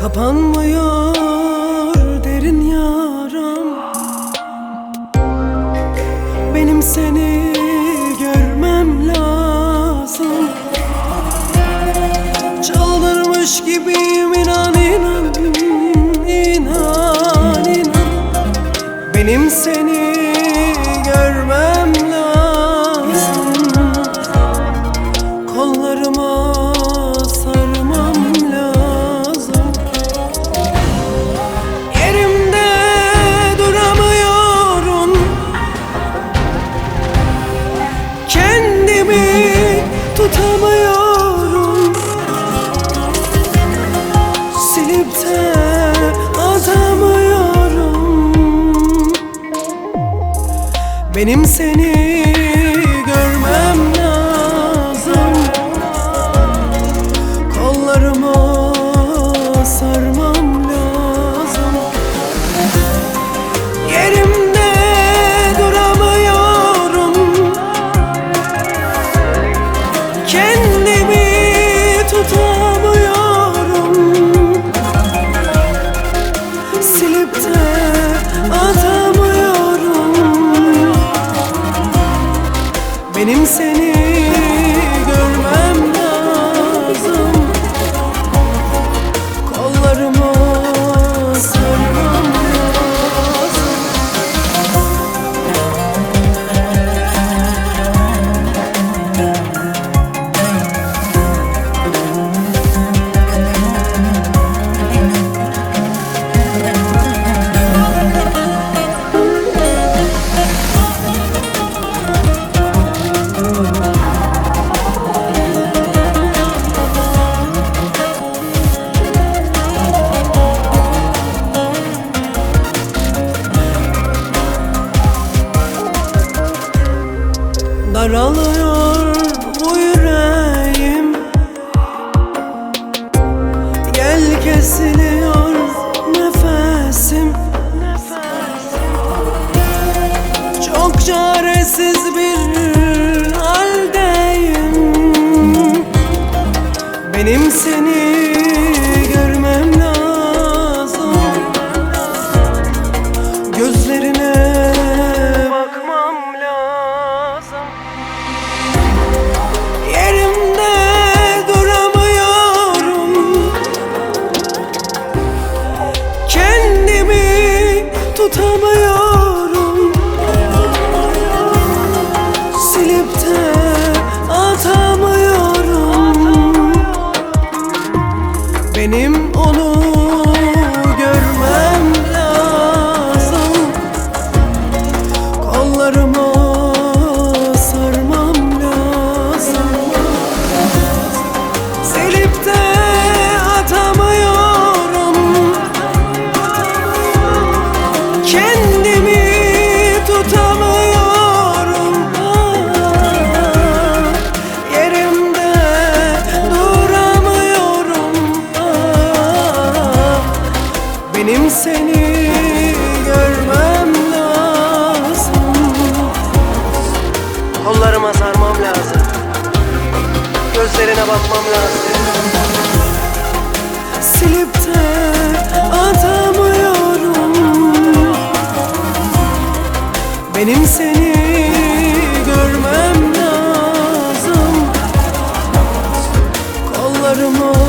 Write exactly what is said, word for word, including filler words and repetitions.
Kapanmıyor derin yaram. Benim seni görmem lazım. Çaldırmış gibiyim, inan inan, inan inan. Benim seni görmem lazım. Kollarıma sarmam lazım. Yerimde duramıyorum. Kendimi tutamıyorum. Silip de atamıyorum. Benim seni görmem lazım. Kollarıma sarmam lazım. Yerimde duramıyorum. Kendimi tutamıyorum. Silip de atamıyorum. Benim seni görmem lazım. Kollarıma sarmam lazım. Daralıyor bu yüreğim. Gel kesiliyor nefesim. Çok çaresiz bir haldeyim. Benim seni görmem lazım. Gözlerine bakmam lazım. Yerimde duramıyorum. Kendimi tutamıyorum. Silip de atamıyorum. Benim onu görmem lazım. Kollarıma sarmam lazım. Silip de atamıyorum. Kendimi tutamıyorum. Ah, yerimde duramıyorum. Ah, benim seni görmem lazım. Kollarıma sarmam lazım. Gözlerine bakmam lazım. Silip de atamıyorum. Benim seni görmem lazım. Kollarıma